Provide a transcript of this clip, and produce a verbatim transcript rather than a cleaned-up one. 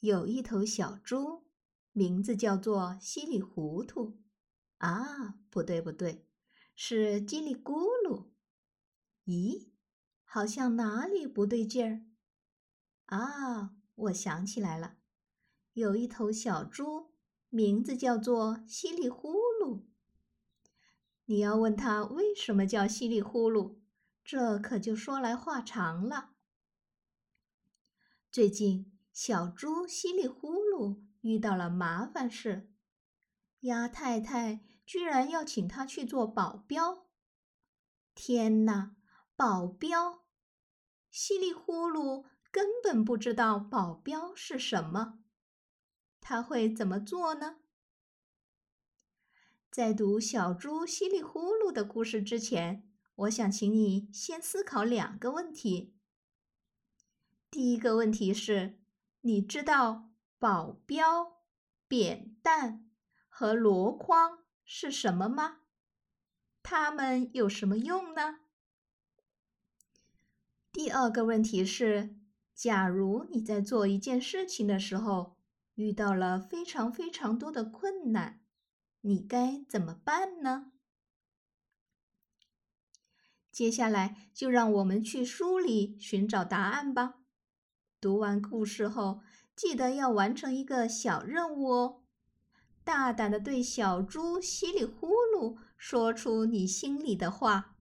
有一头小猪，名字叫做稀里糊涂。啊，不对不对，是叽里咕噜。咦，好像哪里不对劲儿？啊，我想起来了，有一头小猪，名字叫做稀里呼噜。你要问它为什么叫稀里呼噜，这可就说来话长了。最近，小猪稀里呼噜遇到了麻烦事，鸭太太居然要请他去做保镖。天哪，保镖！稀里呼噜根本不知道保镖是什么，他会怎么做呢？在读小猪稀里呼噜的故事之前，我想请你先思考两个问题。第一个问题是，你知道保镖、扁担和箩筐是什么吗？它们有什么用呢？第二个问题是，假如你在做一件事情的时候，遇到了非常非常多的困难，你该怎么办呢？接下来就让我们去书里寻找答案吧。读完故事后，记得要完成一个小任务哦。大胆地对小猪稀里呼噜说出你心里的话。